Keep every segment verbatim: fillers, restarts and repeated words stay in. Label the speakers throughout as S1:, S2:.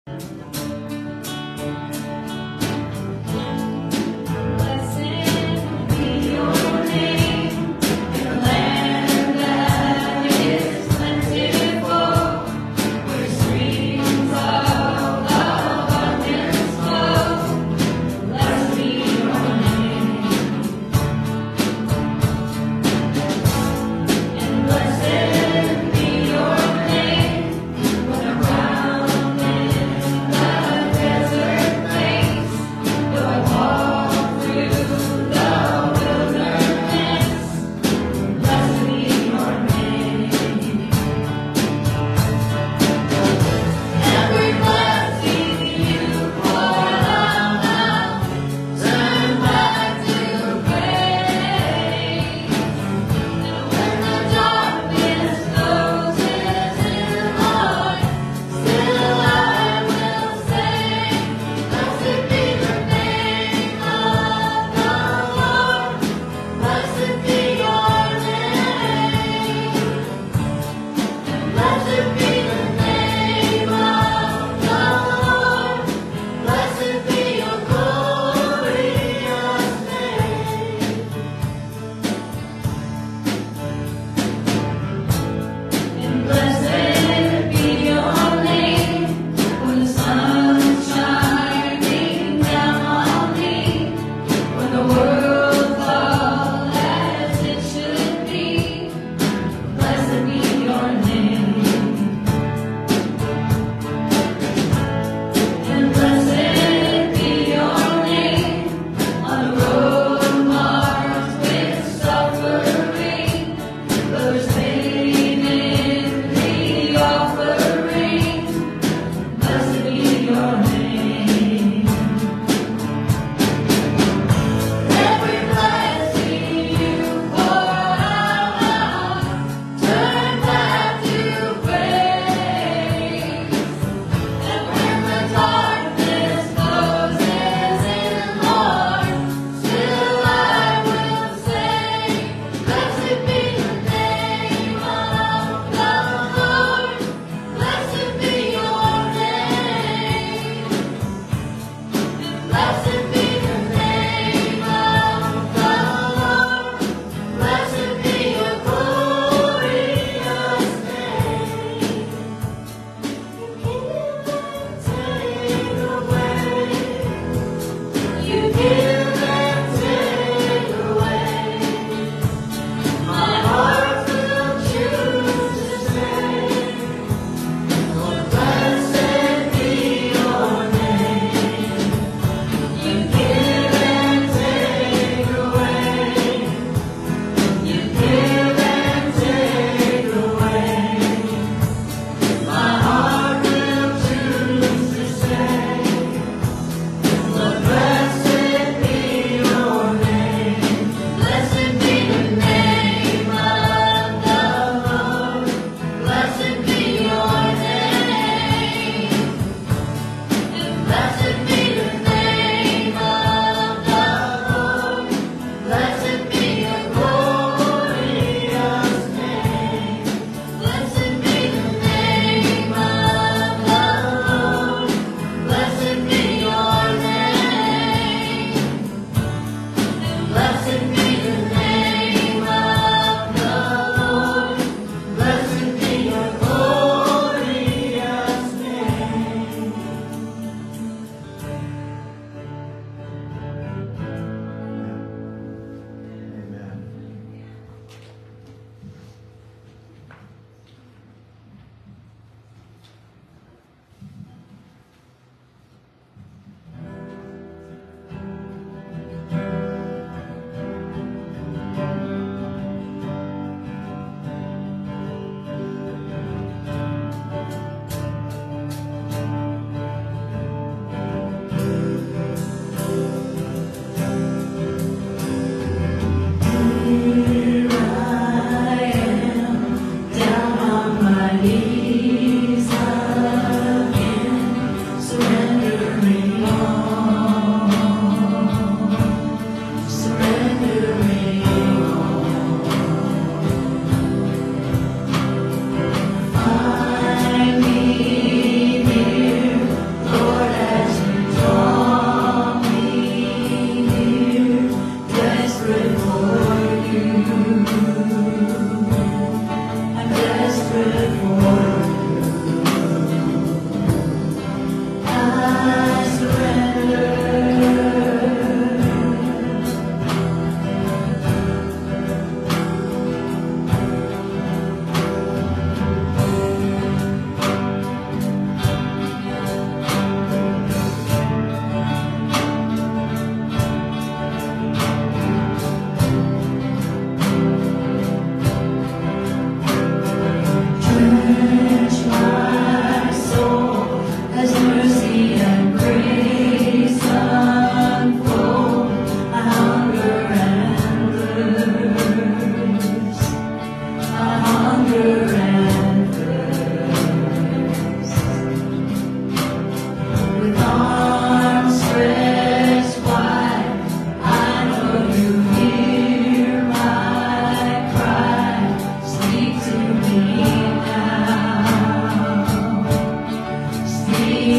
S1: Blessed be your name, when around in the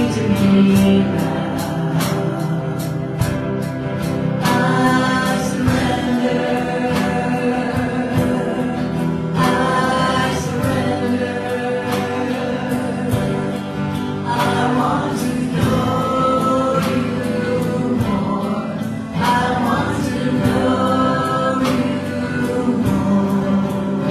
S1: to me now. I surrender, I surrender. I want to know you more. I want to know you more.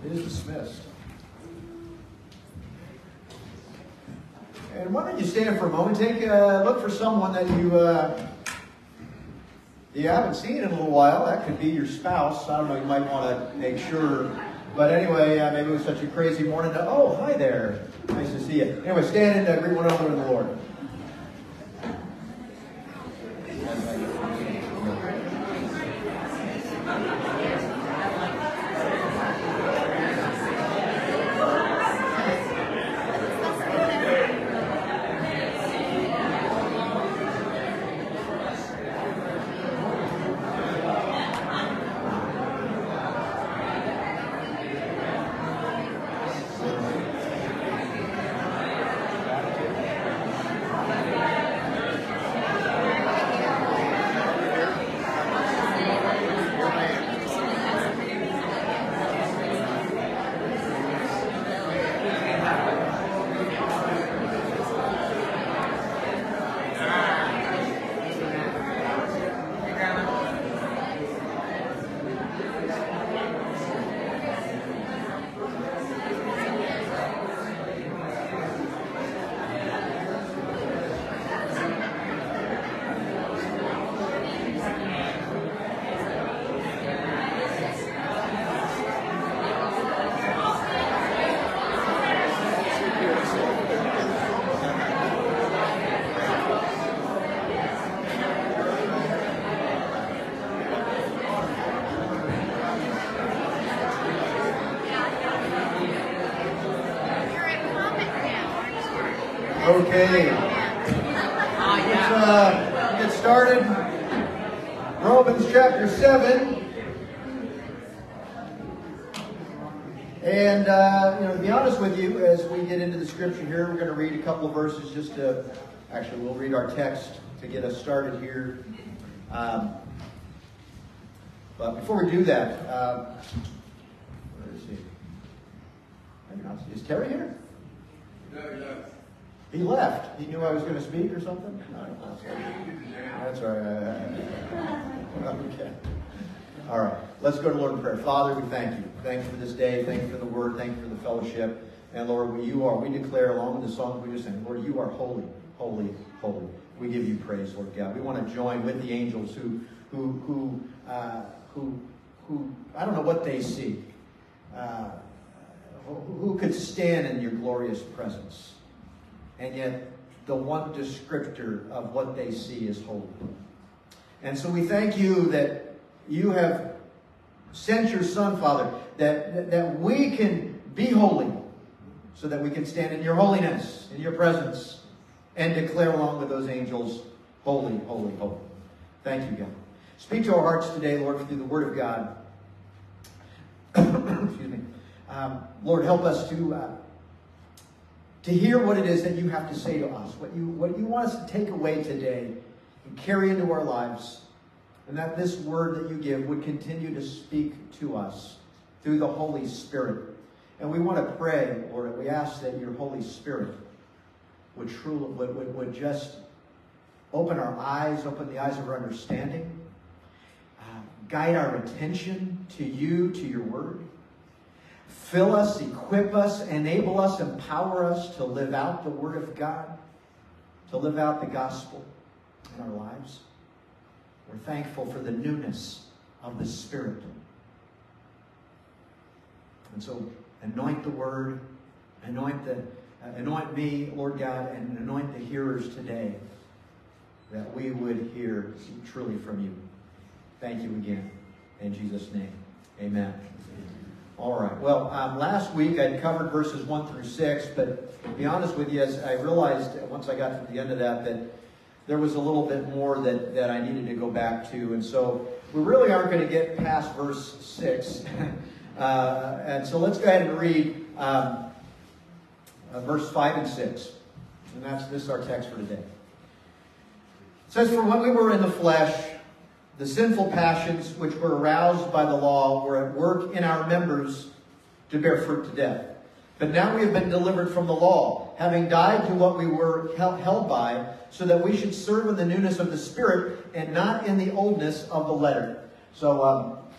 S2: It is dismissed. And why don't you stand for a moment? Take a look for someone that you uh, you haven't seen in a little while. That could be your spouse. I don't know. You might want to make sure. But anyway, uh, maybe it was such a crazy morning. To, oh, hi there. Nice to see you. Anyway, stand and uh, greet one another in the Lord. Okay. Let's uh, get started. Romans chapter seven. And, uh, you know, to be honest with you, as we get into the scripture here, we're going to read a couple of verses just to, actually, we'll read our text to get us started here. Um, but before we do that, uh, where is he? Is Terry here?
S3: No, no.
S2: He left. He knew I was going to speak or something? No, that's all right. Okay. All right. Let's go to Lord in prayer. Father, we thank you. Thank you for this day. Thank you for the word. Thank you for the fellowship. And Lord, we, you are, we declare along with the songs we just sang, Lord, you are holy, holy, holy. We give you praise, Lord God. We want to join with the angels who, who, who, uh, who, who, I don't know what they see, uh, who, who could stand in your glorious presence. And yet, the one descriptor of what they see is holy. And so we thank you that you have sent your Son, Father, that, that we can be holy so that we can stand in your holiness, in your presence, and declare along with those angels, holy, holy, holy. Thank you, God. Speak to our hearts today, Lord, through the Word of God. Excuse me. Um, Lord, help us to... Uh, to hear what it is that you have to say to us, what you, what you want us to take away today and carry into our lives, and that this word that you give would continue to speak to us through the Holy Spirit. And we want to pray, Lord, we ask that your Holy Spirit would truly, would, would, would just open our eyes, open the eyes of our understanding, uh, guide our attention to you, to your word. Fill us, equip us, enable us, empower us to live out the Word of God, to live out the gospel in our lives. We're thankful for the newness of the Spirit. And so anoint the Word, anoint, the, uh, anoint me, Lord God, and anoint the hearers today, that we would hear truly from you. Thank you again. In Jesus' name, amen. All right. Well, um, last week I covered verses one through six, but to be honest with you, as I realized once I got to the end of that, that there was a little bit more that, that I needed to go back to. And so we really aren't going to get past verse six. uh, and so let's go ahead and read um, uh, verse five and six. And that's this is our text for today. It says, "For when we were in the flesh, the sinful passions which were aroused by the law were at work in our members to bear fruit to death. But now we have been delivered from the law, having died to what we were held by, so that we should serve in the newness of the Spirit and not in the oldness of the letter." So um,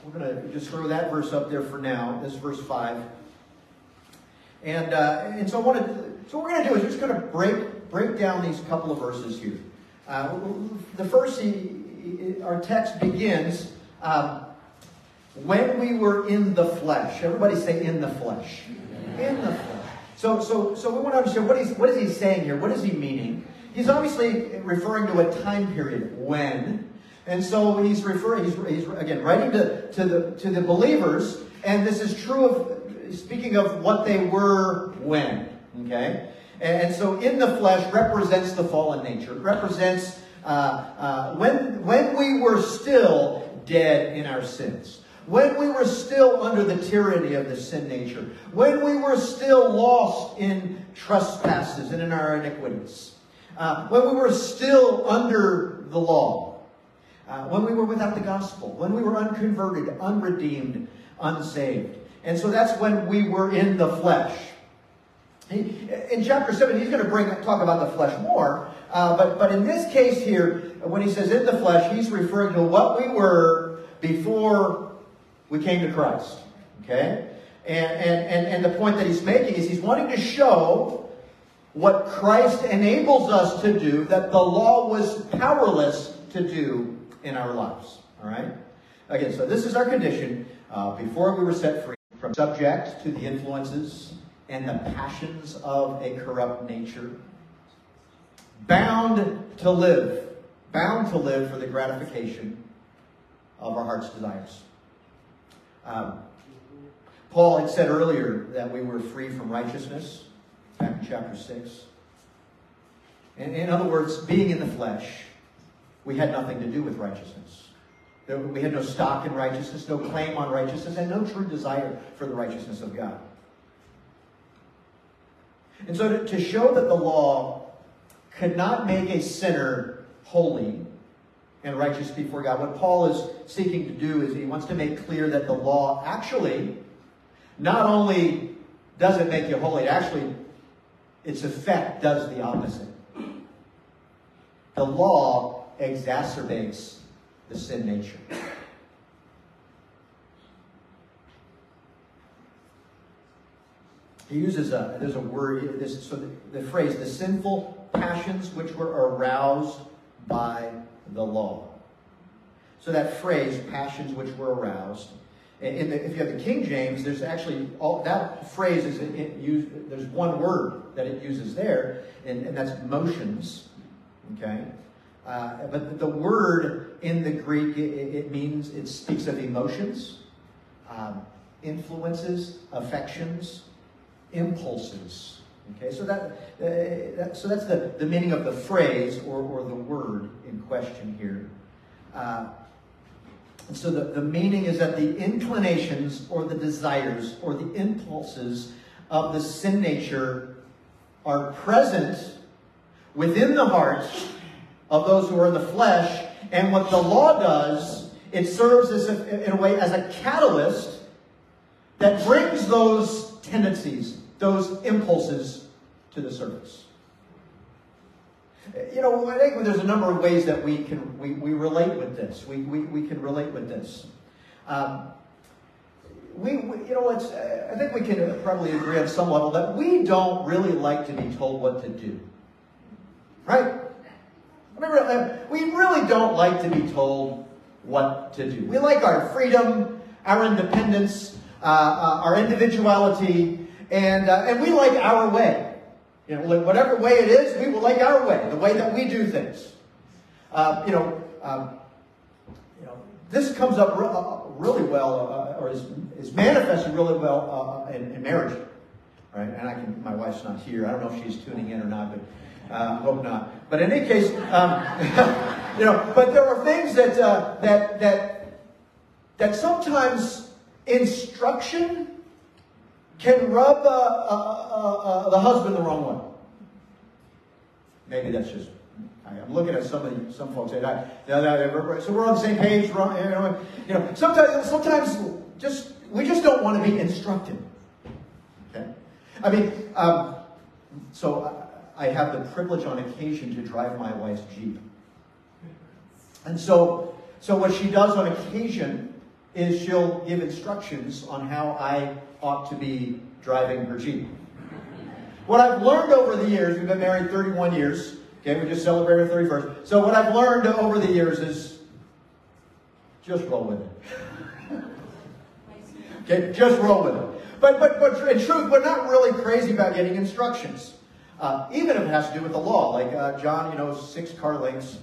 S2: we're going to just throw that verse up there for now. This is verse five. And uh, and so I want to. So what we're going to do is we're just going to break break down these couple of verses here. Uh, the first, our text begins um, when we were in the flesh. Everybody say in the flesh. In the flesh. So so so we want to understand what he's what is he saying here? What is he meaning? He's obviously referring to a time period when, and so he's referring. He's, he's again writing to to the to the believers, and this is true of. Speaking of what they were when, okay? And, and so in the flesh represents the fallen nature. It represents uh, uh, when, when we were still dead in our sins. When we were still under the tyranny of the sin nature. When we were still lost in trespasses and in our iniquities. Uh, when we were still under the law. Uh, when we were without the gospel. When we were unconverted, unredeemed, unsaved. And so that's when we were in the flesh. He, in chapter seven, he's going to bring talk about the flesh more. Uh, but, but in this case here, when he says in the flesh, he's referring to what we were before we came to Christ. Okay? And, and, and, and the point that he's making is he's wanting to show what Christ enables us to do that the law was powerless to do in our lives. All right? Again, so this is our condition uh, before we were set free. From subject to the influences and the passions of a corrupt nature. Bound to live. Bound to live for the gratification of our heart's desires. Um, Paul had said earlier that we were free from righteousness. Back in chapter six. In, in other words, being in the flesh, we had nothing to do with righteousness. We had no stock in righteousness, no claim on righteousness, and no true desire for the righteousness of God. And so to, to show that the law could not make a sinner holy and righteous before God, what Paul is seeking to do is he wants to make clear that the law actually, not only does it make you holy, it actually, its effect does the opposite. The law exacerbates the sin nature. He uses a, there's a word, this, so the, the phrase, the sinful passions which were aroused by the law. So that phrase, passions which were aroused, in the, if you have the King James, there's actually, all that phrase is, it, it use, there's one word that it uses there, and, and that's motions, okay? Uh, but the word in the Greek, it, it means, it speaks of emotions, um, influences, affections, impulses. Okay, so that, uh, that so that's the, the meaning of the phrase or, or the word in question here. Uh, and so the, the meaning is that the inclinations or the desires or the impulses of the sin nature are present within the heart of those who are in the flesh, and what the law does, it serves as a, in a way as a catalyst that brings those tendencies, those impulses to the surface. You know, I think there's a number of ways that we can we, we relate with this. We, we we can relate with this. Um, we, we you know it's I think we can probably agree on some level that we don't really like to be told what to do, right? Remember, we really don't like to be told what to do. We like our freedom, our independence, uh, uh, our individuality, and uh, and we like our way. You know, whatever way it is, we will like our way, the way that we do things. Uh, you know, um, you know, this comes up re- uh, really well, uh, or is is manifested really well uh, in, in marriage, right? And I can. My wife's not here. I don't know if she's tuning in or not, but. Uh, hope not. But in any case, um, you know. But there are things that uh, that that that sometimes instruction can rub uh, uh, uh, uh, the husband the wrong way. Maybe that's just. I'm looking at somebody. Some folks say that. So we're on the same page. We're on, you know, you know. Sometimes, sometimes, just we just don't want to be instructed. Okay. I mean, um, so. Uh, I have the privilege on occasion to drive my wife's Jeep. And so, so what she does on occasion is she'll give instructions on how I ought to be driving her Jeep. What I've learned over the years, we've been married thirty-one years. Okay, we just celebrated thirty-first. So what I've learned over the years is just roll with it. Okay, just roll with it. But, but, but in truth, we're not really crazy about getting instructions. Uh, even if it has to do with the law. Like, uh, John, you know, six car lengths.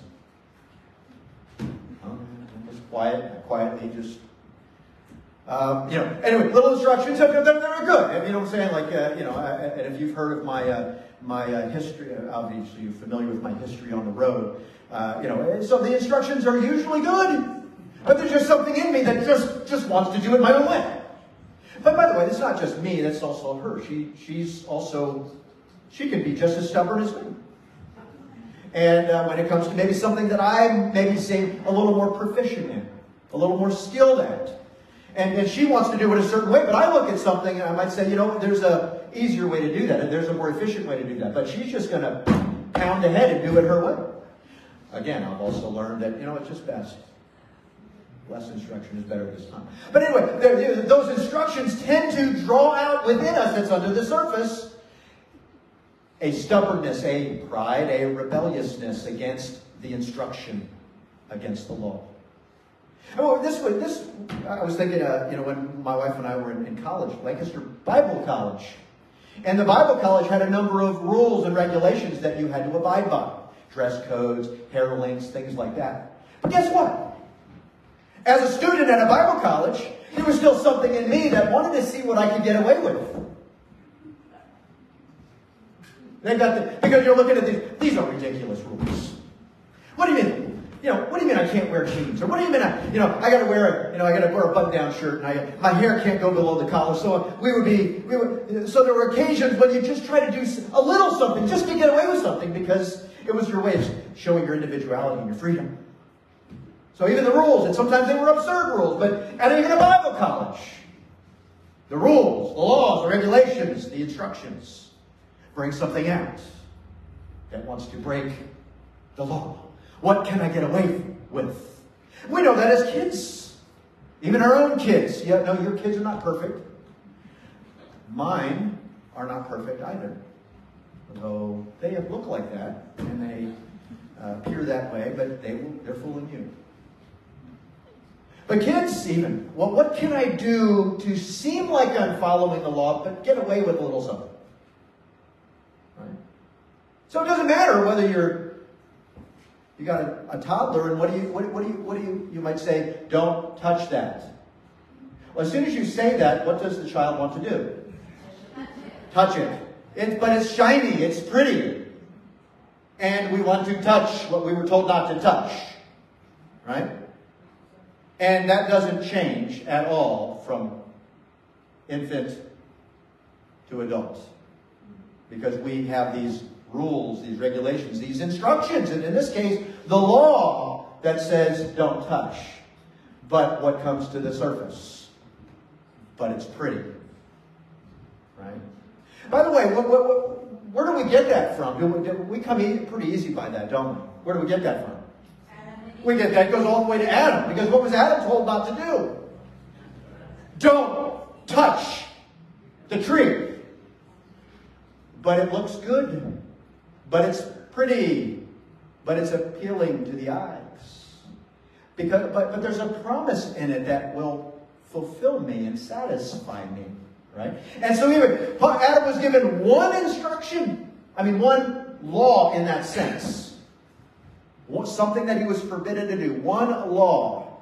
S2: Um, just quiet, quietly, just... Um, you know, anyway, little instructions, they're, they're good. You know what I'm saying? Like, uh, you know, uh, and if you've heard of my uh, my uh, history, obviously you're familiar with my history on the road. Uh, you know, so the instructions are usually good. But there's just something in me that just, just wants to do it my own way. But by the way, it's not just me, that's also her. She She's also, she can be just as stubborn as me. And uh, when it comes to maybe something that I'm maybe say a little more proficient in, a little more skilled at, and, and she wants to do it a certain way, but I look at something and I might say, you know, there's a easier way to do that, and there's a more efficient way to do that. But she's just going to pound ahead and do it her way. Again, I've also learned that, you know, it's just best. Less instruction is better this time. But anyway, there, those instructions tend to draw out within us, that's under the surface, a stubbornness, a pride, a rebelliousness against the instruction, against the law. Oh, this was this. I was thinking, uh, you know, when my wife and I were in, in college, Lancaster Bible College, and the Bible College had a number of rules and regulations that you had to abide by, dress codes, hair lengths, things like that. But guess what? As a student at a Bible college, there was still something in me that wanted to see what I could get away with. They got the, because you're looking at these, these are ridiculous rules. What do you mean? You know, what do you mean I can't wear jeans? Or what do you mean I, you know, I got to wear a, you know, I got to wear a button-down shirt, and I, my hair can't go below the collar. So we would be, we would, so there were occasions when you just try to do a little something just to get away with something because it was your way of showing your individuality and your freedom. So even the rules, and sometimes they were absurd rules, but at even a Bible college, the rules, the laws, the regulations, the instructions bring something out that wants to break the law. What can I get away with? We know that as kids, even our own kids. Yeah, no, your kids are not perfect. Mine are not perfect either, though they look like that and they uh, appear that way, but they will, they're fooling you. But kids, even, well, what can I do to seem like I'm following the law, but get away with a little something? Right? So it doesn't matter whether you're you got a, a toddler, and what do you what, what do you what do you you might say? Don't touch that. Well, as soon as you say that, what does the child want to do? Touch it. It, but it's shiny. It's pretty, and we want to touch what we were told not to touch, right? And that doesn't change at all from infant to adult. Because we have these rules, these regulations, these instructions, and in this case, the law that says don't touch. But what comes to the surface? But it's pretty. Right? By the way, what, what, what, where do we get that from? Do we, do we come e- pretty easy by that, don't we? Where do we get that from? We get that goes all the way to Adam, because what was Adam told not to do? Don't touch the tree. But it looks good. But it's pretty. But it's appealing to the eyes. Because, but, but there's a promise in it that will fulfill me and satisfy me. Right? And so even Adam was given one instruction. I mean, one law in that sense. Something that he was forbidden to do. One law.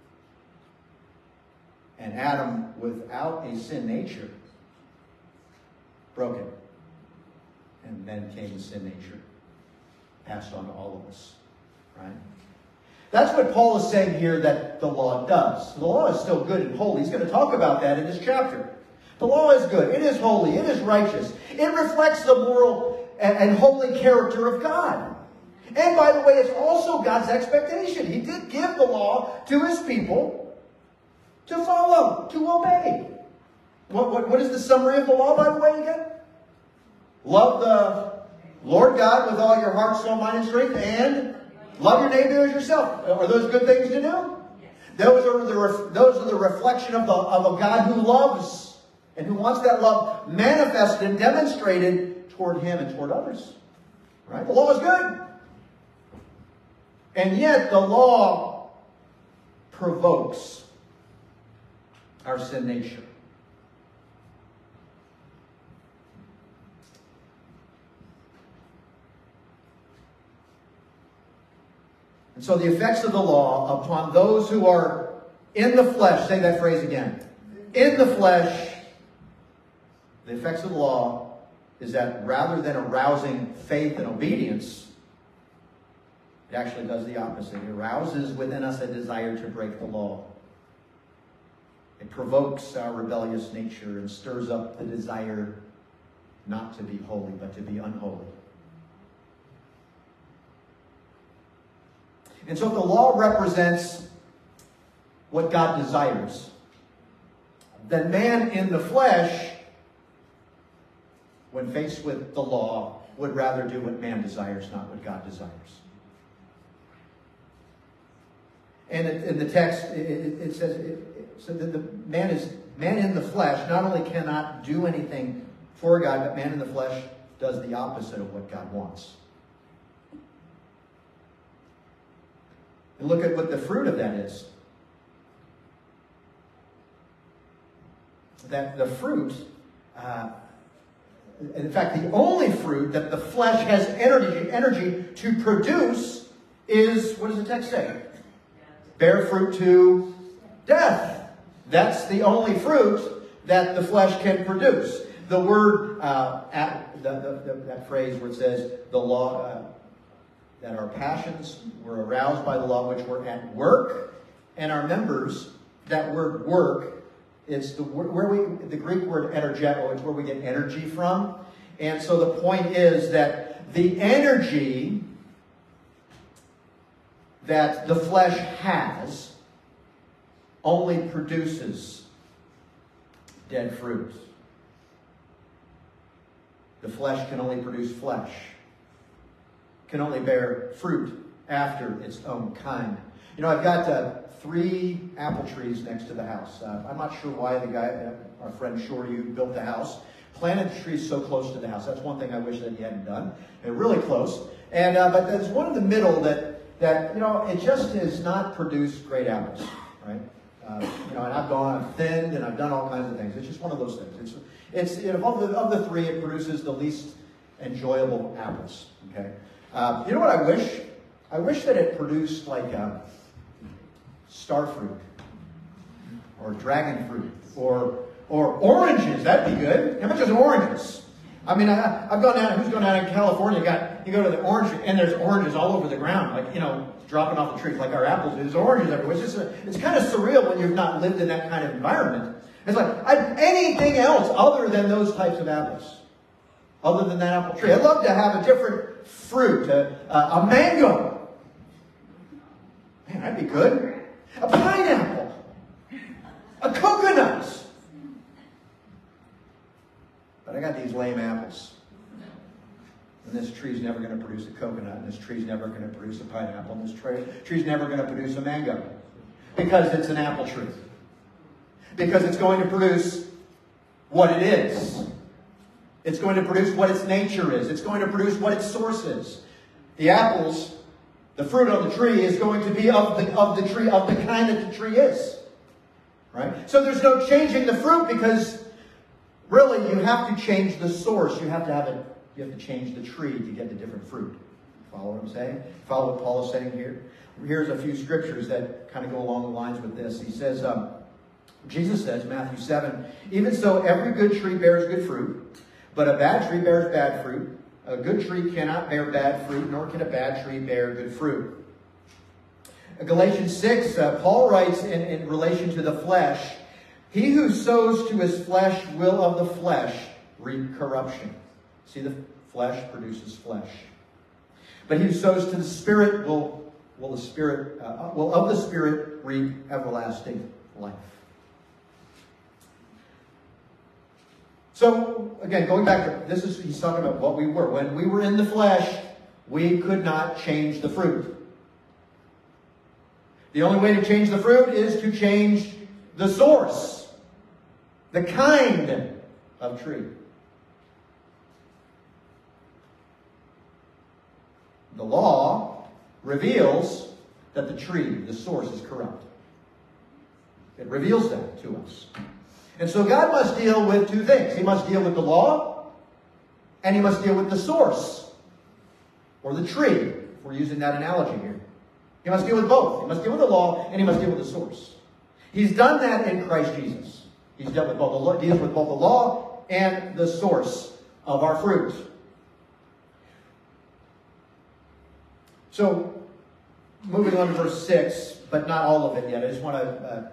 S2: And Adam, without a sin nature, broke it. And then came the sin nature. Passed on to all of us. Right? That's what Paul is saying here that the law does. The law is still good and holy. He's going to talk about that in this chapter. The law is good. It is holy. It is righteous. It reflects the moral and, and holy character of God. And by the way, it's also God's expectation. He did give the law to his people to follow, to obey. What, what, what is the summary of the law, by the way, again? Love the Lord God with all your heart, soul, mind, and strength, and love your neighbor as yourself. Are those good things to do? Those are the, ref, those are the reflection of, the, of a God who loves and who wants that love manifested and demonstrated toward him and toward others. Right? The law is good. And yet the law provokes our sin nature. And so the effects of the law upon those who are in the flesh, say that phrase again. In the flesh, the effects of the law is that rather than arousing faith and obedience, it actually does the opposite. It arouses within us a desire to break the law. It provokes our rebellious nature and stirs up the desire not to be holy, but to be unholy. And so if the law represents what God desires, then man in the flesh, when faced with the law, would rather do what man desires, not what God desires. And in the text, it, it, it says it, it, so that the man is man in the flesh not only cannot do anything for God, but man in the flesh does the opposite of what God wants. And look at what the fruit of that is. That the fruit, uh, in fact, the only fruit that the flesh has energy, energy to produce is, what does the text say? Bear fruit to death. That's the only fruit that the flesh can produce. The word, uh, at the, the, the, that phrase where it says the law, uh, that our passions were aroused by the law which were at work, and our members, that word work, it's the where we the Greek word energeto, it's where we get energy from. And so the point is that the energy that the flesh has only produces dead fruit. The flesh can only produce flesh, can only bear fruit after its own kind. You know, I've got uh, three apple trees next to the house. Uh, I'm not sure why the guy, uh, our friend Shorty, built the house, planted the trees so close to the house. That's one thing I wish that he hadn't done. They're really close. And uh, but there's one in the middle that, that, you know, it just has not produced great apples, right? Uh, you know, and I've gone, I've thinned, and I've done all kinds of things. It's just one of those things. It's, it's you know, of the, of the three, it produces the least enjoyable apples, okay? Uh, you know what I wish? I wish that it produced like a star fruit or dragon fruit or or oranges. That'd be good. How much is oranges? I mean, I, I've gone down. Who's gone down in California? Got you go to the orange and there's oranges all over the ground, like you know, dropping off the trees like our apples. There's oranges everywhere. It's just a, it's kind of surreal when you've not lived in that kind of environment. It's like I, anything else other than those types of apples, other than that apple tree. I'd love to have a different fruit, a, a, a mango. Man, that'd be good. A pineapple. A coconut. But I got these lame apples. And this tree's never going to produce a coconut. And this tree's never going to produce a pineapple. And this tree, tree's never going to produce a mango. Because it's an apple tree. Because it's going to produce what it is. It's going to produce what its nature is. It's going to produce what its source is. The apples, the fruit on the tree is going to be of the, of the tree, of the kind that the tree is. Right? So there's no changing the fruit because really you have to change the source. You have to have it, you have to change the tree to get the different fruit. Follow what I'm saying? Follow what Paul is saying here? Here's a few scriptures that kind of go along the lines with this. He says, um, Jesus says, Matthew seven, even so every good tree bears good fruit, but a bad tree bears bad fruit. A good tree cannot bear bad fruit, nor can a bad tree bear good fruit. Galatians six, uh, Paul writes in, in relation to the flesh, he who sows to his flesh will of the flesh reap corruption. See, the flesh produces flesh. But he who sows to the Spirit will, will, the Spirit, uh, will of the Spirit reap everlasting life. So, again, going back to, this is, he's talking about what we were. When we were in the flesh, we could not change the fruit. The only way to change the fruit is to change the source, the kind of tree. The law reveals that the tree, the source, is corrupt. It reveals that to us. And so God must deal with two things. He must deal with the law, and he must deal with the source, or the tree, if we're using that analogy here. He must deal with both. He must deal with the law, and he must deal with the source. He's done that in Christ Jesus. He's dealt with both the law, deals with both the law and the source of our fruit. So, moving on to verse six, but not all of it yet. I just want to... Uh,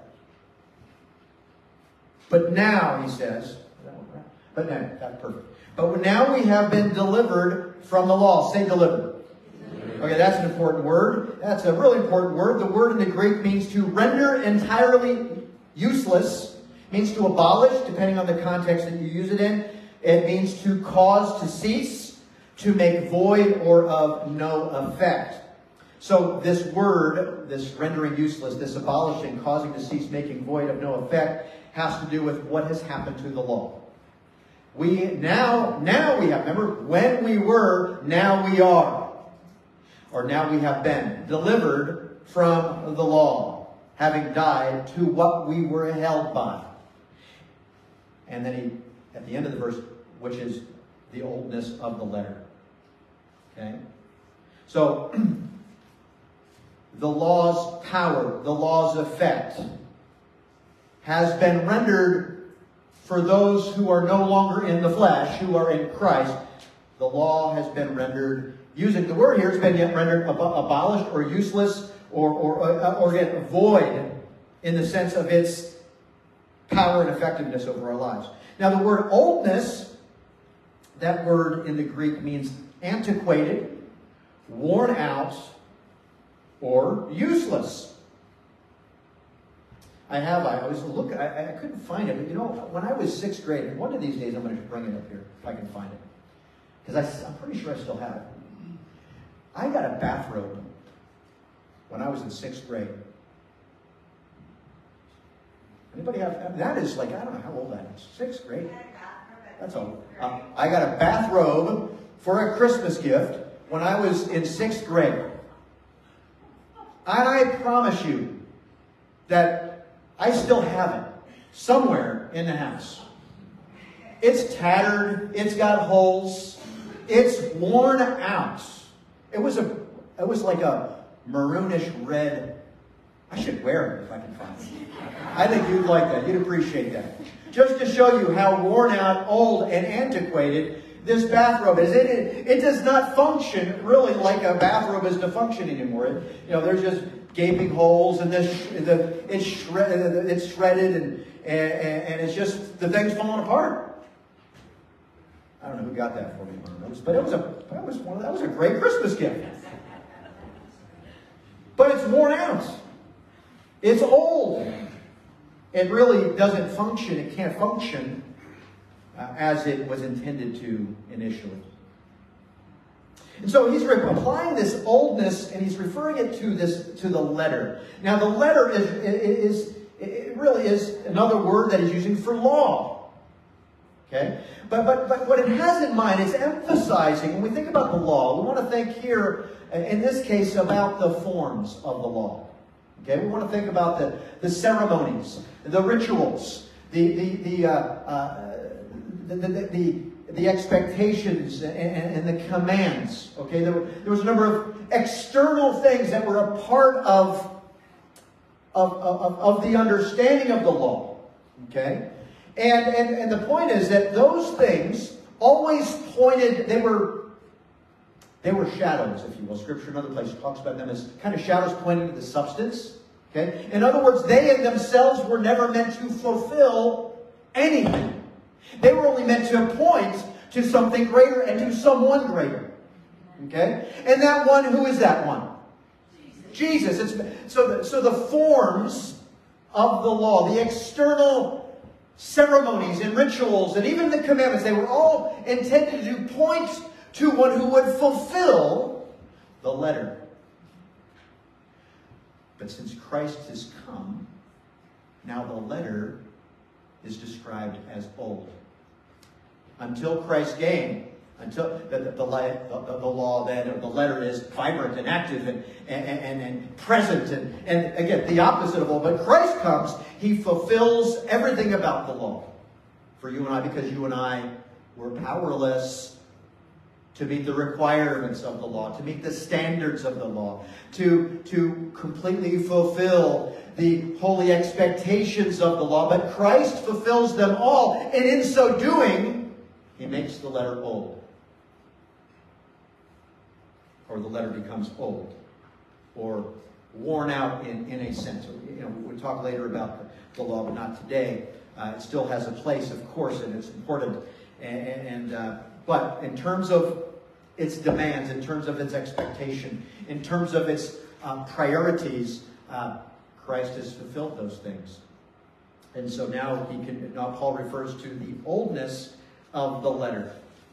S2: but now, he says, but now, that's perfect. But now we have been delivered from the law. Say delivered. Okay, that's an important word. That's a really important word. The word in the Greek means to render entirely useless. It means to abolish, depending on the context that you use it in. It means to cause to cease, to make void, or of no effect. So this word, this rendering useless, this abolishing, causing to cease, making void, of no effect, has to do with what has happened to the law. We now, now we have, remember, when we were, now we are. Or now we have been delivered from the law, having died to what we were held by. And then he, at the end of the verse, which is the oldness of the letter. Okay? So, the law's power, the law's effect, has been rendered for those who are no longer in the flesh, who are in Christ. The law has been rendered, using the word here, it's been yet rendered ab abolished or useless or, or, or, or yet void in the sense of its power and effectiveness over our lives. Now the word oldness, that word in the Greek means antiquated, worn out, or useless. I have, I was looking, I, I couldn't find it, but you know, when I was sixth grade, and one of these days I'm going to bring it up here if I can find it. Because I'm pretty sure I still have it. I got a bathrobe when I was in sixth grade. Anybody have, that is like, I don't know how old that is. Sixth grade? That's old. Uh, I got a bathrobe for a Christmas gift when I was in sixth grade. And I promise you that I still have it somewhere in the house. It's tattered. It's got holes. It's worn out. It was a, it was like a maroonish red. I should wear it if I can find it. I think you'd like that. You'd appreciate that. Just to show you how worn out, old, and antiquated this bathrobe is. It, it, it does not function really like a bathrobe is to function anymore. It, you know, there's just gaping holes, and this, the, it's, shred, it's shredded, and, and, and it's just, the thing's falling apart. I don't know who got that for me, but it was a, that was one, that was a great Christmas gift. But it's worn out. It's old. It really doesn't function. It can't function uh, as it was intended to initially. And so he's applying this oldness, and he's referring it to this to the letter. Now, the letter is, is it really is another word that he's using for law. Okay, but but but what it has in mind is emphasizing. When we think about the law, we want to think here, in this case, about the forms of the law. Okay, we want to think about the the ceremonies, the rituals, the the the uh, uh, the, the, the, the the expectations and, and the commands. Okay, there, were, there was a number of external things that were a part of, of, of, of the understanding of the law. Okay, and, and, and the point is that those things always pointed, they were, they were shadows, if you will. Scripture in other places talks about them as kind of shadows pointing to the substance. Okay, in other words, they in themselves were never meant to fulfill anything. They were only meant to point to something greater and to someone greater. Okay? And that one, who is that one? Jesus. Jesus. It's, so, the, so the forms of the law, the external ceremonies and rituals, and even the commandments, they were all intended to point to one who would fulfill the letter. But since Christ has come, now the letter is described as old. Until Christ came, until the, the, the, the, the law then, or the letter is vibrant and active and, and, and, and present and, and again, the opposite of old. But Christ comes, he fulfills everything about the law for you and I, because you and I were powerless to meet the requirements of the law, to meet the standards of the law, to, to completely fulfill the holy expectations of the law. But Christ fulfills them all, and in so doing, he makes the letter old. Or the letter becomes old, or worn out in, in a sense. You know, we'll talk later about the, the law, but not today. Uh, it still has a place, of course, and it's important. And, and uh, but in terms of its demands, in terms of its expectation, in terms of its uh, priorities, uh, Christ has fulfilled those things. And so now he can. Now Paul refers to the oldness of the letter.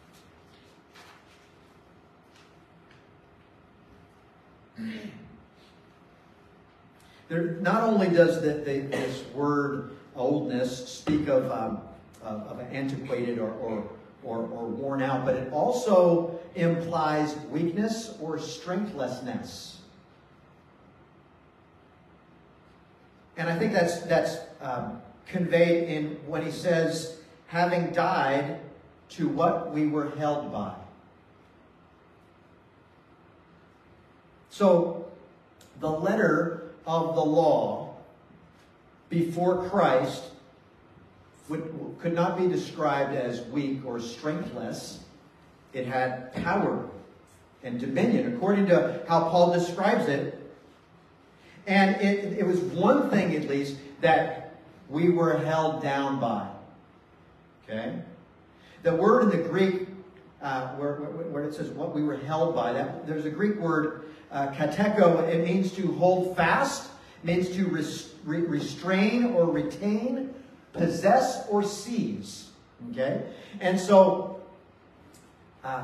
S2: There, not only does the, the, this word oldness speak of, um, of, of antiquated or, or, or, or worn out, but it also implies weakness or strengthlessness. And I think that's, that's um, conveyed in when he says, having died to what we were held by. So, the letter of the law before Christ would, could not be described as weak or strengthless. It had power and dominion, according to how Paul describes it. And it, it was one thing, at least, that we were held down by. Okay? The word in the Greek, uh, where, where it says what we were held by, that there's a Greek word, uh, kateko. It means to hold fast, means to res, re, restrain or retain, possess or seize. Okay? And so, uh,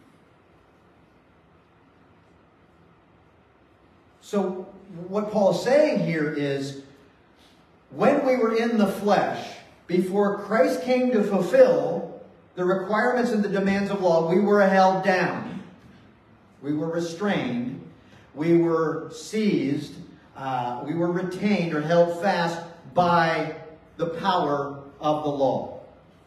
S2: so what Paul is saying here is, when we were in the flesh, before Christ came to fulfill the requirements and the demands of law, we were held down. We were restrained. We were seized. Uh, we were retained or held fast by the power of the law.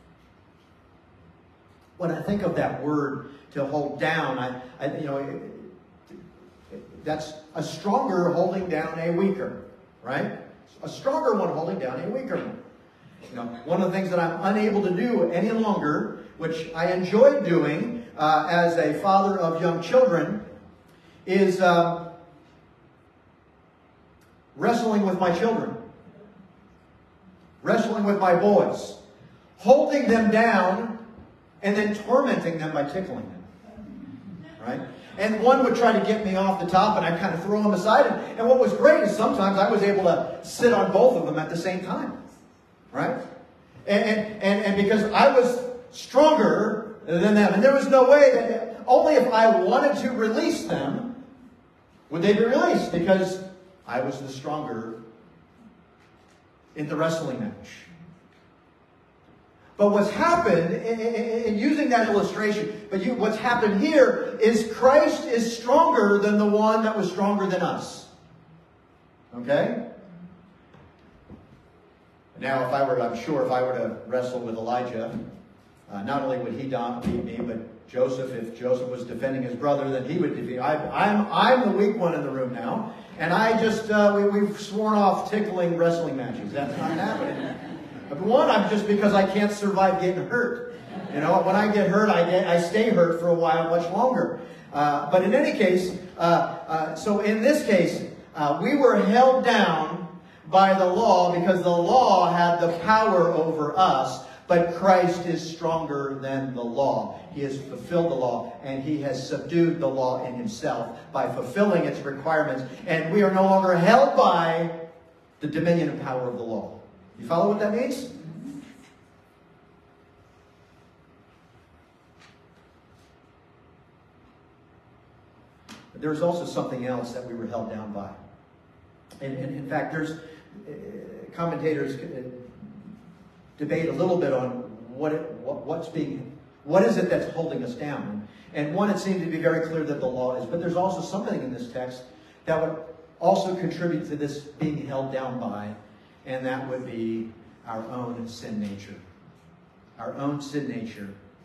S2: When I think of that word, to hold down, I, I you know, it, it, that's a stronger holding down a weaker, right? A stronger one holding down a weaker one. You know, one of the things that I'm unable to do any longer, which I enjoyed doing uh, as a father of young children, is uh, wrestling with my children, wrestling with my boys, holding them down, and then tormenting them by tickling them. Right? And one would try to get me off the top, and I'd kind of throw them aside. And, and what was great is sometimes I was able to sit on both of them at the same time. Right? And, and, and, and because I was stronger than them. And there was no way that, only if I wanted to release them, would they be released. Because I was the stronger in the wrestling match. But what's happened, in, in, in using that illustration, but you, what's happened here is Christ is stronger than the one that was stronger than us. Okay? Now, if I were, I'm sure if I were to wrestle with Elijah, uh, not only would he beat me, but Joseph, if Joseph was defending his brother, then he would defeat. I, I'm, I'm the weak one in the room now, and I just, uh, we, we've sworn off tickling wrestling matches. That's not happening. But one, I'm just because I can't survive getting hurt. You know, when I get hurt, I get, I stay hurt for a while, much longer. Uh, but in any case, uh, uh, so in this case, uh, we were held down by the law because the law had the power over us, but Christ is stronger than the law. He has fulfilled the law, and he has subdued the law in himself by fulfilling its requirements, and we are no longer held by the dominion and power of the law. You follow what that means? There's also something else that we were held down by. And, and in fact, there's uh, commentators uh, debate a little bit on what, it, what what's being, what is it that's holding us down. And one, it seems to be very clear that the law is, but there's also something in this text that would also contribute to this being held down by, and that would be our own sin nature. Our own sin nature.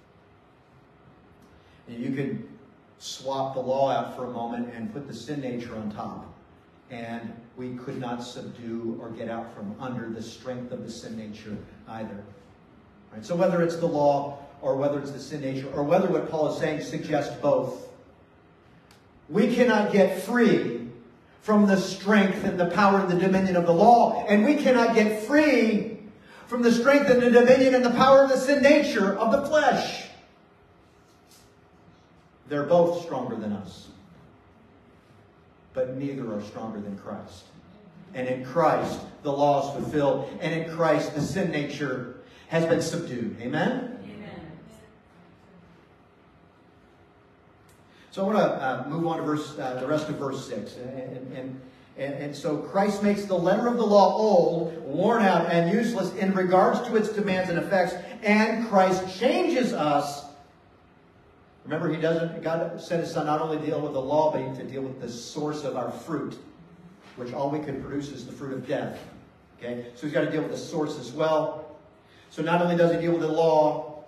S2: And you could swap the law out for a moment and put the sin nature on top, and we could not subdue or get out from under the strength of the sin nature either. Right? So whether it's the law or whether it's the sin nature or whether what Paul is saying suggests both, we cannot get free from the strength and the power and the dominion of the law, and we cannot get free from the strength and the dominion and the power of the sin nature of the flesh. They're both stronger than us. But neither are stronger than Christ. And in Christ, the law is fulfilled. And in Christ, the sin nature has been subdued. Amen?
S1: Amen.
S2: So I want to uh, move on to verse, uh, the rest of verse six. And, and, and, and so Christ makes the letter of the law old, worn out, and useless in regards to its demands and effects. And Christ changes us. Remember, he doesn't, God sent his Son not only to deal with the law, but to deal with the source of our fruit, which all we can produce is the fruit of death. Okay? So he's got to deal with the source as well. So not only does he deal with the law,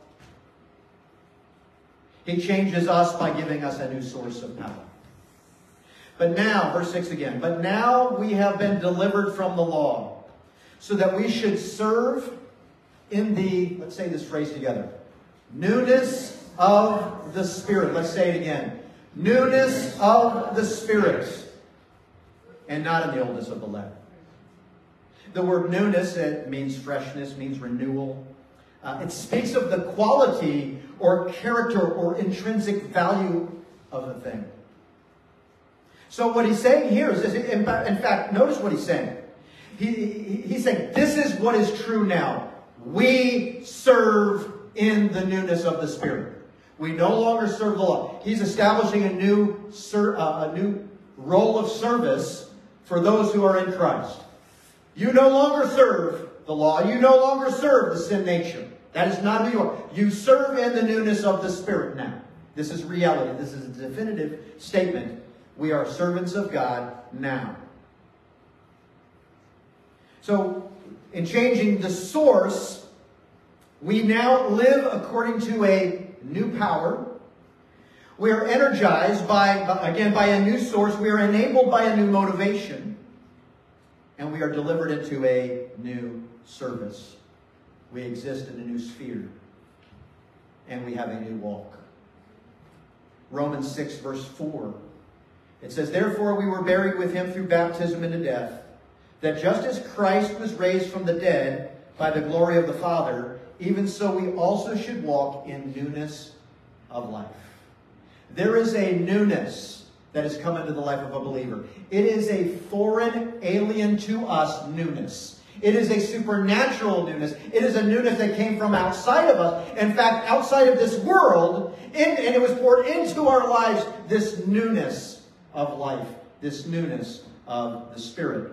S2: he changes us by giving us a new source of power. But now, verse six again, but now we have been delivered from the law, so that we should serve in the, let's say this phrase together, newness of the Spirit. Let's say it again. Newness of the Spirit. And not in the oldness of the letter. The word newness, it means freshness, means renewal. Uh, it speaks of the quality or character or intrinsic value of a thing. So what he's saying here is, this, in fact, notice what he's saying. He, he, he's saying, this is what is true now. We serve in the newness of the Spirit. We no longer serve the law. He's establishing a new, uh, a new role of service for those who are in Christ. You no longer serve the law. You no longer serve the sin nature. That is not who you are. You serve in the newness of the Spirit now. This is reality. This is a definitive statement. We are servants of God now. So, in changing the source, we now live according to a new power. We are energized by, again, by a new source. We are enabled by a new motivation. And we are delivered into a new service. We exist in a new sphere. And we have a new walk. Romans six, verse four. It says, therefore we were buried with him through baptism into death, that just as Christ was raised from the dead by the glory of the Father, even so we also should walk in newness of life. There is a newness that has come into the life of a believer. It is a foreign, alien to us newness. It is a supernatural newness. It is a newness that came from outside of us. In fact, outside of this world, in, and it was poured into our lives, this newness of life, this newness of the Spirit.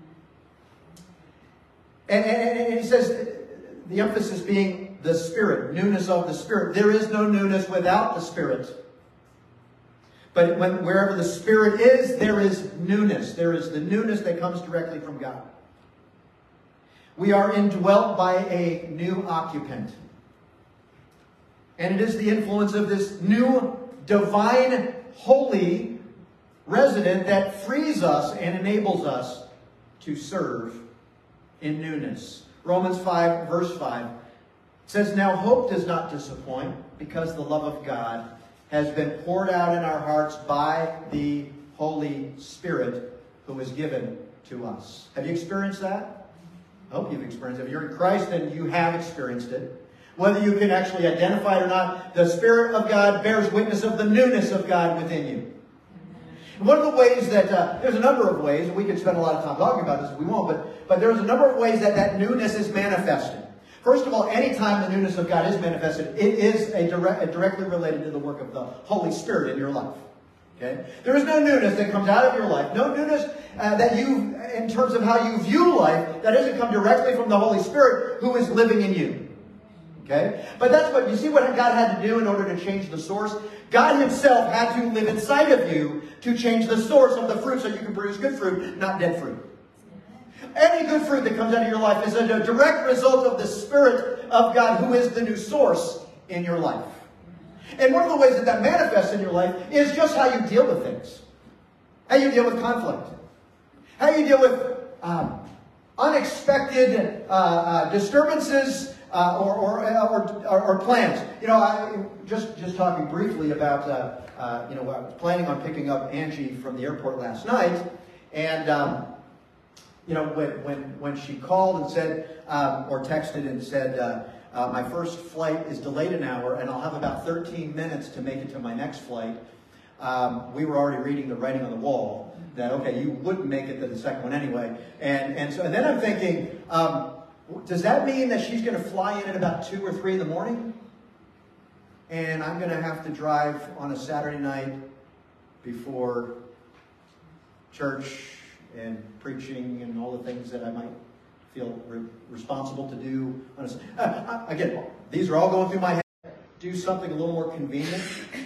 S2: And, and, and he says, the emphasis being the Spirit, newness of the Spirit. There is no newness without the Spirit. But when, wherever the Spirit is, there is newness. There is the newness that comes directly from God. We are indwelt by a new occupant. And it is the influence of this new, divine, holy resident that frees us and enables us to serve in newness. Romans five, verse five says, now hope does not disappoint, because the love of God has been poured out in our hearts by the Holy Spirit who was given to us. Have you experienced that? I hope you've experienced it. If you're in Christ, then you have experienced it. Whether you can actually identify it or not, the Spirit of God bears witness of the newness of God within you. And one of the ways that, uh, there's a number of ways, and we could spend a lot of time talking about this if we won't, but, but there's a number of ways that that newness is manifested. First of all, anytime the newness of God is manifested, it is a direct, directly related to the work of the Holy Spirit in your life. Okay? There is no newness that comes out of your life. No newness uh, that you, in terms of how you view life, that doesn't come directly from the Holy Spirit who is living in you. Okay? But that's what, you see what God had to do in order to change the source? God himself had to live inside of you to change the source of the fruit so you can produce good fruit, not dead fruit. Any good fruit that comes out of your life is a direct result of the Spirit of God who is the new source in your life. And one of the ways that that manifests in your life is just how you deal with things. How you deal with conflict. How you deal with um, unexpected uh, uh, disturbances uh, or, or, or, or, or plans. You know, I just, just talking briefly about, uh, uh, you know, I was planning on picking up Angie from the airport last night. And, um, you know, when, when, when she called and said, um, or texted and said, uh, Uh, my first flight is delayed an hour, and I'll have about thirteen minutes to make it to my next flight. Um, we were already reading the writing on the wall that, okay, you wouldn't make it to the second one anyway. And and so and then I'm thinking, um, does that mean that she's going to fly in at about two or three in the morning? And I'm going to have to drive on a Saturday night before church and preaching and all the things that I might feel re responsible to do. Uh, again, these are all going through my head. Do something a little more convenient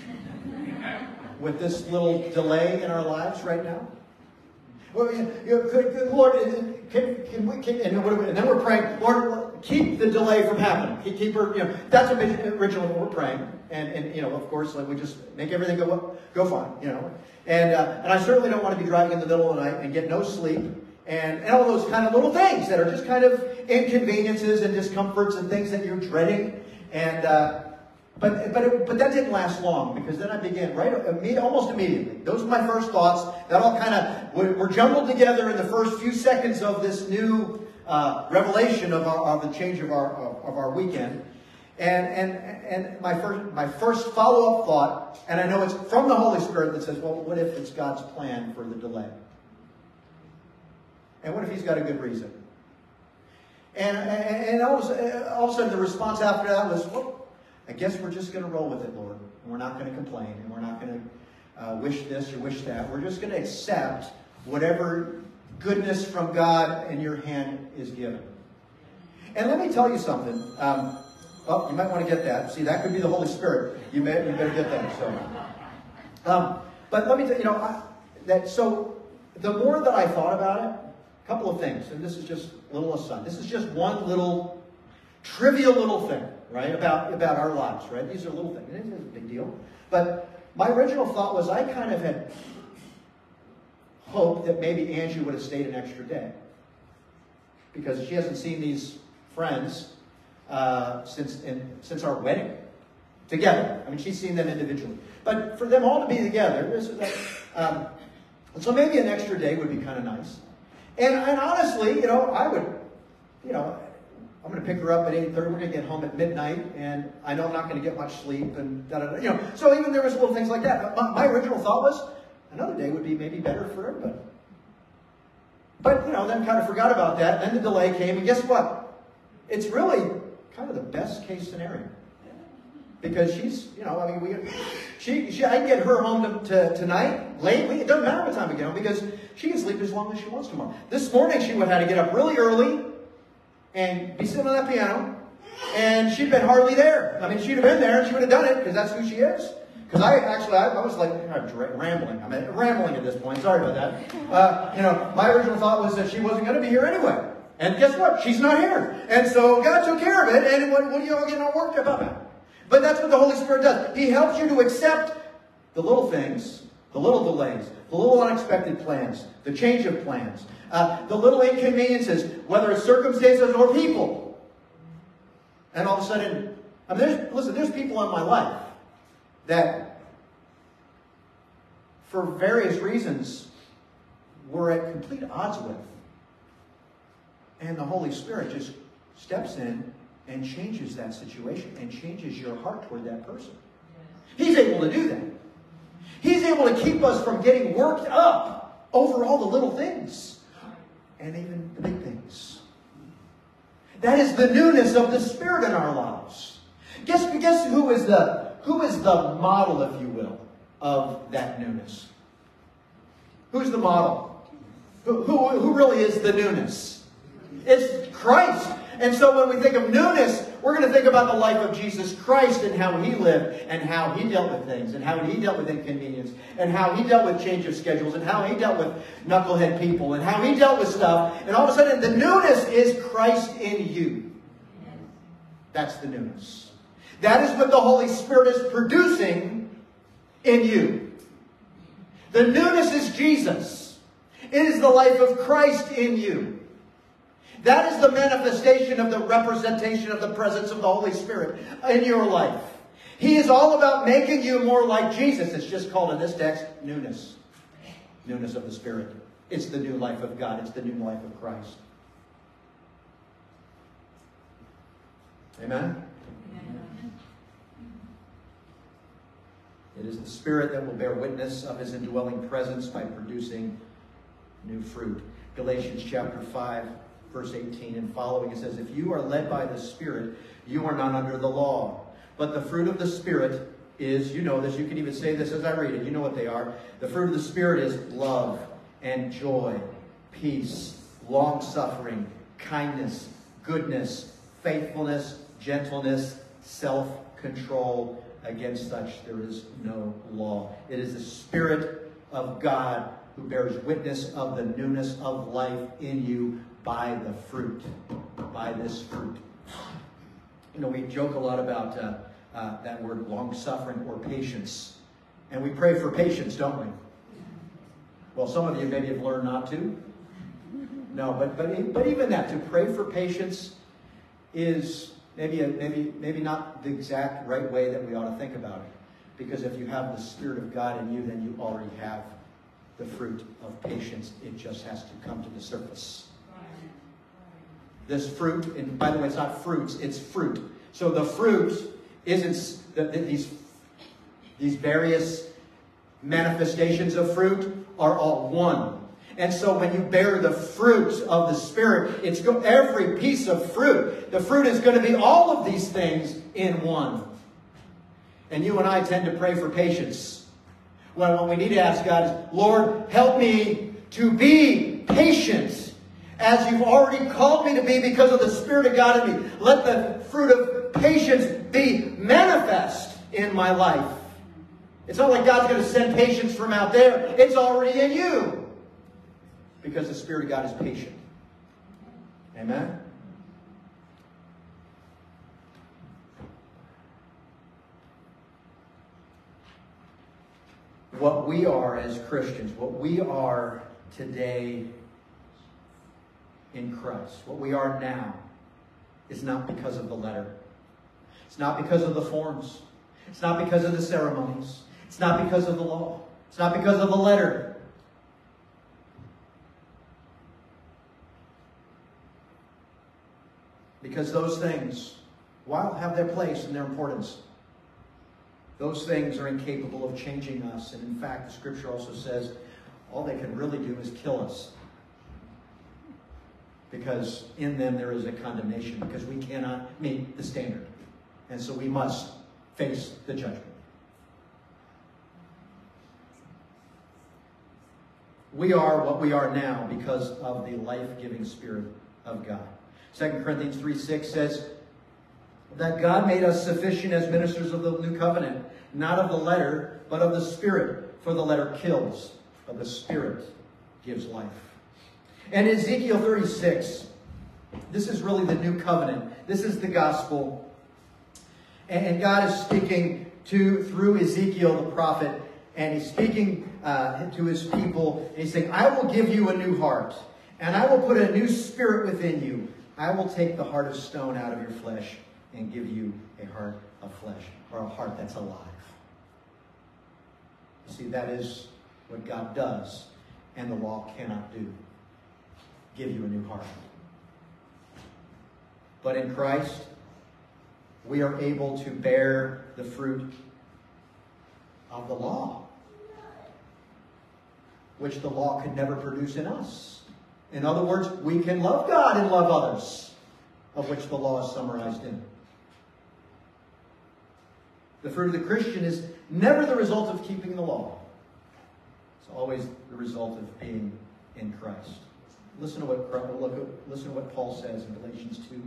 S2: with this little delay in our lives right now. Well, you know, could, could, Lord, can, can we? Can, and, and then we're praying, Lord, keep the delay from happening. Keep, keep her. You know, that's originally what we're praying. And, and you know, of course, like we just make everything go go fine. You know, and uh, and I certainly don't want to be driving in the middle of the night and get no sleep. And, and all those kind of little things that are just kind of inconveniences and discomforts and things that you're dreading. And uh, but but it, but that didn't last long, because then I began right almost immediately. Those were my first thoughts. That all kind of were, were jumbled together in the first few seconds of this new uh, revelation of our of the change of our of, of our weekend. And and and my first my first follow up thought, and I know it's from the Holy Spirit, that says, well, what if it's God's plan for the delay? And what if he's got a good reason? And, and, and all, of a, all of a sudden the response after that was, well, I guess we're just going to roll with it, Lord. And we're not going to complain. And we're not going to uh, wish this or wish that. We're just going to accept whatever goodness from God in your hand is given. And let me tell you something. Um, oh, you might want to get that. See, that could be the Holy Spirit. You, may, you better get that. So, um, but let me tell you, you know, I, that so the more that I thought about it, couple of things, and this is just a little aside. This is just one little trivial little thing, right, about, about our lives, right? These are little things. It isn't a big deal. But my original thought was I kind of had hoped that maybe Angie would have stayed an extra day, because she hasn't seen these friends uh, since, in, since our wedding together. I mean, she's seen them individually. But for them all to be together, this, um, so maybe an extra day would be kind of nice. And, and honestly, you know, I would, you know, I'm going to pick her up at eight thirty. We're going to get home at midnight, and I know I'm not going to get much sleep, and da da da. You know, so even there was little things like that. But my, my original thought was another day would be maybe better for everybody. But you know, then kind of forgot about that. Then the delay came, and guess what? It's really kind of the best case scenario, because she's, you know, I mean, we, she, she I can get her home to, to, tonight, late. It doesn't matter what time we get home, because she can sleep as long as she wants tomorrow. This morning, she would have had to get up really early and be sitting on that piano, and she'd been hardly there. I mean, she'd have been there, and she would have done it, because that's who she is. Because I actually, I, I was like, I'm rambling. I mean, rambling at this point. Sorry about that. Uh, you know, my original thought was that she wasn't going to be here anyway. And guess what? She's not here. And so God took care of it, and what, what are you all getting all worked up about? But that's what the Holy Spirit does. He helps you to accept the little things, the little delays, the little unexpected plans, the change of plans, uh, the little inconveniences, whether it's circumstances or people. And all of a sudden, I mean, there's, listen, there's people in my life that, for various reasons, we're at complete odds with. And the Holy Spirit just steps in and changes that situation and changes your heart toward that person. He's able to do that. He's able to keep us from getting worked up over all the little things and even the big things. That is the newness of the Spirit in our lives. Guess, guess who is the who is the model, if you will, of that newness? Who's the model? Who, who, who really is the newness? It's Christ. And so when we think of newness, we're going to think about the life of Jesus Christ and how he lived and how he dealt with things and how he dealt with inconvenience and how he dealt with change of schedules and how he dealt with knucklehead people and how he dealt with stuff. And all of a sudden, the newness is Christ in you. That's the newness. That is what the Holy Spirit is producing in you. The newness is Jesus. It is the life of Christ in you. That is the manifestation of the representation of the presence of the Holy Spirit in your life. He is all about making you more like Jesus. It's just called in this text, newness. Newness of the Spirit. It's the new life of God. It's the new life of Christ. Amen? Amen. It is the Spirit that will bear witness of his indwelling presence by producing new fruit. Galatians chapter five. Verse eighteen and following, it says, if you are led by the Spirit, you are not under the law. But the fruit of the Spirit is, you know this, you can even say this as I read it, you know what they are. The fruit of the Spirit is love and joy, peace, long-suffering, kindness, goodness, faithfulness, gentleness, self-control. Against such there is no law. It is the Spirit of God who bears witness of the newness of life in you by the fruit, by this fruit. You know, we joke a lot about uh, uh, that word long-suffering or patience. And we pray for patience, don't we? Well, some of you maybe have learned not to. No, but but, but even that, to pray for patience is maybe, a, maybe, maybe not the exact right way that we ought to think about it. Because if you have the Spirit of God in you, then you already have the fruit of patience. It just has to come to the surface. This fruit, and by the way, it's not fruits, it's fruit. So the fruit isn't, the, the, these, these various manifestations of fruit are all one. And so when you bear the fruit of the Spirit, it's go, every piece of fruit. The fruit is going to be all of these things in one. And you and I tend to pray for patience. Well, what we need to ask God is, Lord, help me to be patient as you've already called me to be because of the Spirit of God in me. Let the fruit of patience be manifest in my life. It's not like God's going to send patience from out there. It's already in you. Because the Spirit of God is patient. Amen? What we are as Christians, what we are today in Christ, what we are now, is not because of the letter. It's not because of the forms. It's not because of the ceremonies. It's not because of the law. It's not because of the letter. Because those things, while have their place and their importance, those things are incapable of changing us. And in fact, the Scripture also says all they can really do is kill us. Because in them there is a condemnation. Because we cannot meet the standard. And so we must face the judgment. We are what we are now because of the life-giving Spirit of God. Second Corinthians three six says that God made us sufficient as ministers of the new covenant, not of the letter, but of the Spirit. For the letter kills, but the Spirit gives life. And Ezekiel thirty-six, this is really the new covenant. This is the gospel. And God is speaking to through Ezekiel the prophet, and he's speaking uh, to his people. And he's saying, I will give you a new heart, and I will put a new spirit within you. I will take the heart of stone out of your flesh and give you a heart of flesh, or a heart that's alive. You see, that is what God does, and the law cannot do. Give you a new heart. But in Christ, we are able to bear the fruit of the law, which the law could never produce in us. In other words, we can love God and love others, of which the law is summarized in. The fruit of the Christian is never the result of keeping the law. It's always the result of being in Christ. Listen to what, look, listen to what Paul says in Galatians two.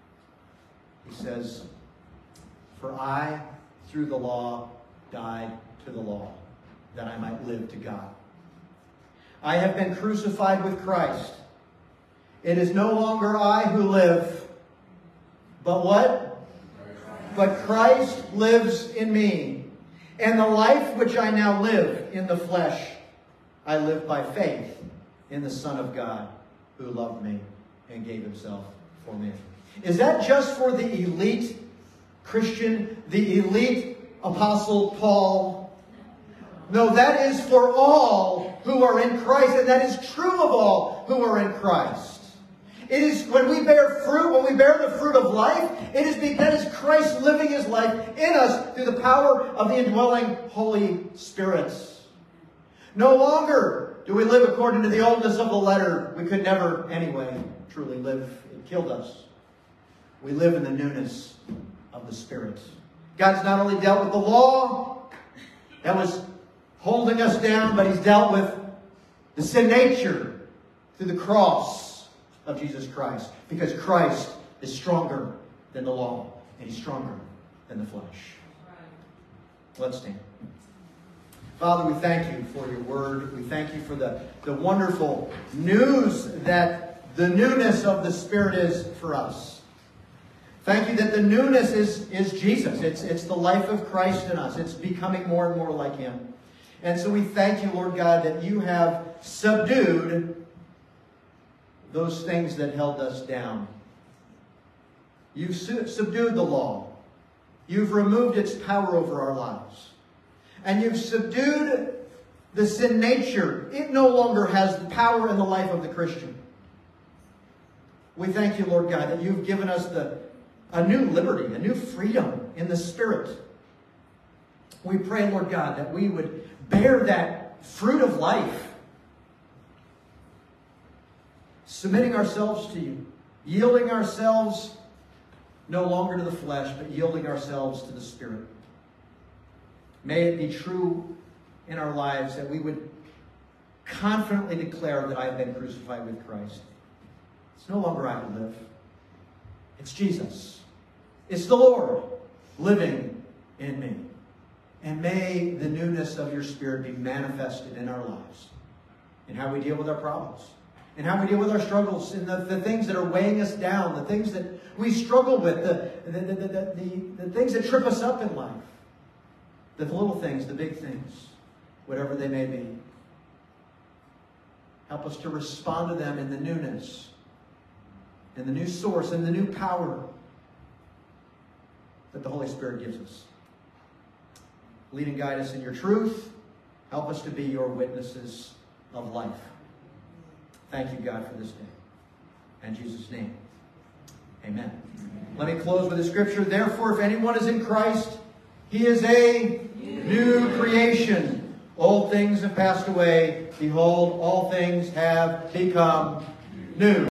S2: He says, "For I, through the law, died to the law, that I might live to God. I have been crucified with Christ. It is no longer I who live, but what? But Christ lives in me. And the life which I now live in the flesh, I live by faith in the Son of God, who loved me and gave himself for me." Is that just for the elite Christian, the elite Apostle Paul? No, that is for all who are in Christ, and that is true of all who are in Christ. It is when we bear fruit, when we bear the fruit of life, it is because Christ living his life in us through the power of the indwelling Holy Spirit. No longer do we live according to the oldness of the letter. We could never, anyway, truly live. It killed us. We live in the newness of the Spirit. God's not only dealt with the law that was holding us down, but he's dealt with the sin nature through the cross of Jesus Christ. Because Christ is stronger than the law, and he's stronger than the flesh. Let's stand. Father, we thank you for your word. We thank you for the, the wonderful news that the newness of the Spirit is for us. Thank you that the newness is, is Jesus. It's, it's the life of Christ in us. It's becoming more and more like him. And so we thank you, Lord God, that you have subdued those things that held us down. You've subdued the law. You've removed its power over our lives. And you've subdued the sin nature. It no longer has the power in the life of the Christian. We thank you, Lord God, that you've given us the, a new liberty, a new freedom in the Spirit. We pray, Lord God, that we would bear that fruit of life, submitting ourselves to you, yielding ourselves no longer to the flesh, but yielding ourselves to the Spirit. May it be true in our lives that we would confidently declare that I have been crucified with Christ. It's no longer I who live. It's Jesus. It's the Lord living in me. And may the newness of your Spirit be manifested in our lives, in how we deal with our problems, in how we deal with our struggles, in the, the things that are weighing us down, the things that we struggle with, the, the, the, the, the, the things that trip us up in life, the little things, the big things, whatever they may be. Help us to respond to them in the newness, in the new source, in the new power that the Holy Spirit gives us. Lead and guide us in your truth. Help us to be your witnesses of life. Thank you, God, for this day. In Jesus' name, amen. Let me close with a scripture. Therefore, if anyone is in Christ, he is a new creation. Old things have passed away. Behold, all things have become new.